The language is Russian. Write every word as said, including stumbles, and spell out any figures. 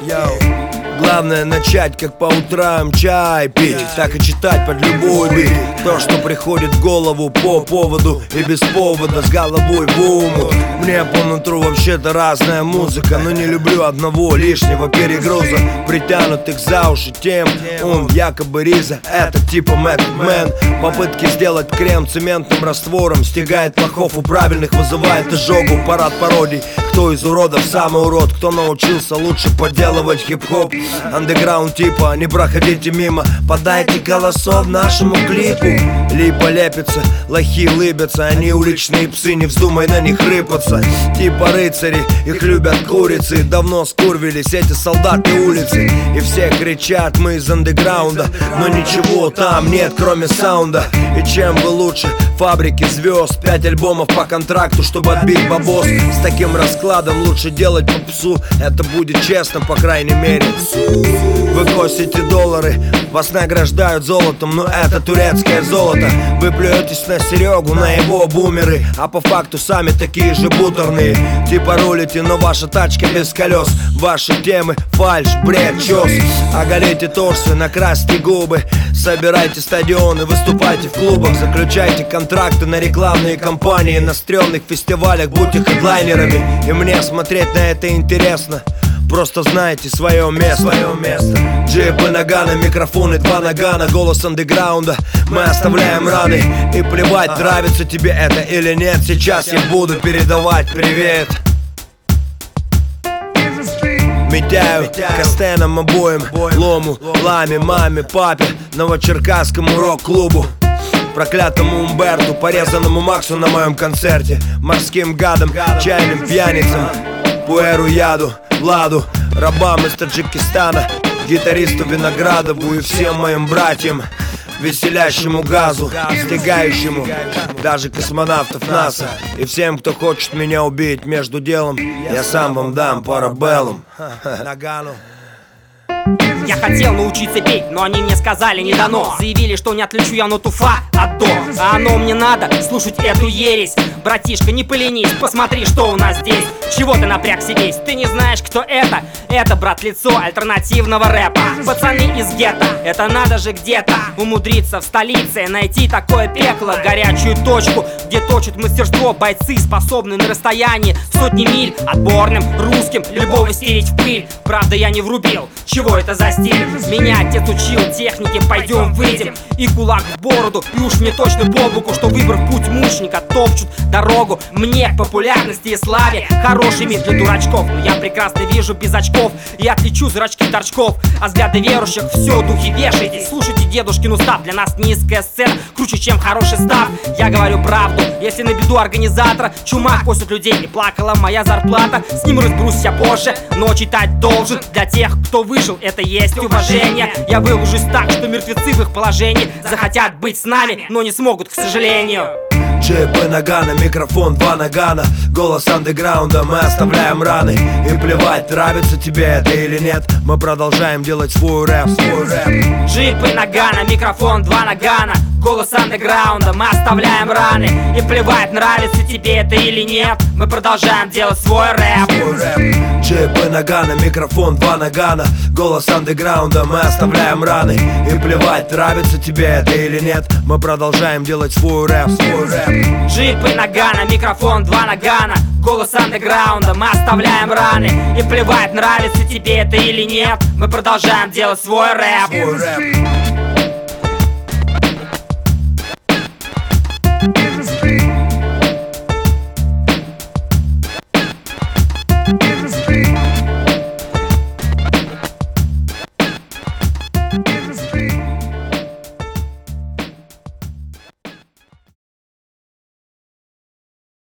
Главное начать, как по утрам чай пить, так и читать под любой бит. То, что приходит в голову по поводу и без повода, с головой в уму. Мне по нутру вообще-то разная музыка, но не люблю одного лишнего перегруза, притянутых за уши тем. Он якобы Риза, это типа Method Man. Попытки сделать крем цементным раствором стягает лохов, у правильных вызывает изжогу. Парад пародий, кто из уродов самый урод, кто научился лучше подделывать хип-хоп. Андеграунд типа, не проходите мимо, подайте голосов нашему клипу. Липа лепится, лохи лыбятся, они уличные псы, не вздумай на них рыпаться. Типа рыцари, их любят курицы, давно скурвились эти солдаты улицы. И все кричат, мы из андеграунда, но ничего там нет, кроме саунда. И чем вы лучше фабрики звезд, пять альбомов по контракту, чтобы отбить бабос. С таким раскладом лучше делать попсу, это будет честно, по крайней мере. Вы косите доллары, вас награждают золотом, но это турецкое золото. Вы плюетесь на Серегу, на его бумеры, а по факту сами такие же бутерные. Типа рулите, но ваша тачка без колес. Ваши темы фальшь, бред, чёс. Оголите торсы, накрасьте губы, собирайте стадионы, выступайте в клубах, заключайте контракты на рекламные кампании, на стрёмных фестивалях будьте хедлайнерами. И мне смотреть на это интересно. Просто знайте свое место, свое место. Джипы Нагана, микрофоны два Нагана, голос андеграунда, мы оставляем раны. И плевать, нравится тебе это или нет, сейчас я буду передавать привет. Митяю, Костенам обоим, Лому, Ламе, маме, папе, Новочеркасскому рок-клубу, проклятому Умберту, порезанному Максу на моем концерте, морским гадам, чайным пьяницам, Пуэру Яду, Владу, рабам из Таджикистана, гитаристу Виноградову и всем моим братьям, веселящему газу, стягающему даже космонавтов НАСА. И всем, кто хочет меня убить между делом, я сам вам дам парабеллум. Я хотел научиться петь, но они мне сказали не дано. Заявили, что не отличу я ноту фа от до. А оно мне надо, слушать эту ересь. Братишка, не поленись, посмотри, что у нас здесь. Чего ты напрягся весь? Ты не знаешь, кто это? Это, брат, лицо альтернативного рэпа. Пацаны из гетто, это надо же где-то умудриться в столице найти такое пекло, горячую точку, где точат мастерство бойцы, способные на расстоянии сотни миль отборным русским любого стереть в пыль. Правда, я не врубил, чего это за стиль? Меня отец учил технике, пойдем выйдем. И кулак в бороду, и уж мне точно по боку, что выбрав путь мученика, топчут дорогу мне к популярности и славе, хорошими для дурачков. Но я прекрасно вижу без очков и отличу зрачки торчков. А взгляды верующих все, духи вешайтесь, слушайте дедушкин устав. Для нас низкая сцена круче, чем хороший став. Я говорю правду, если на беду организатора чума косит людей и плакала моя зарплата. С ним разберусь я позже, но читать должен. Для тех, кто выжил, это есть уважение. Я выложусь так, что мертвецы в их положении захотят быть с нами, но не смогут, к сожалению. Джипы Нагана, микрофон два Нагана, голос андеграунда, мы оставляем раны. И плевать, нравится тебе это или нет, мы продолжаем делать свой рэп, свой рэп. Джипы Нагана, микрофон два Нагана, голос андеграунда, мы оставляем раны. И плевать, нравится тебе это или нет, мы продолжаем делать свой рэп, свой рэп. Джипы Нагана, микрофон два Нагана, голос андеграунда, мы оставляем раны. И плевать, нравится тебе это или нет, мы продолжаем делать свой рэп, свой рэп. Джипы Нагана, микрофон два Нагана, голос андеграунда, мы оставляем раны. И плевать, нравится тебе это или нет, мы продолжаем делать свой рэп, свой рэп.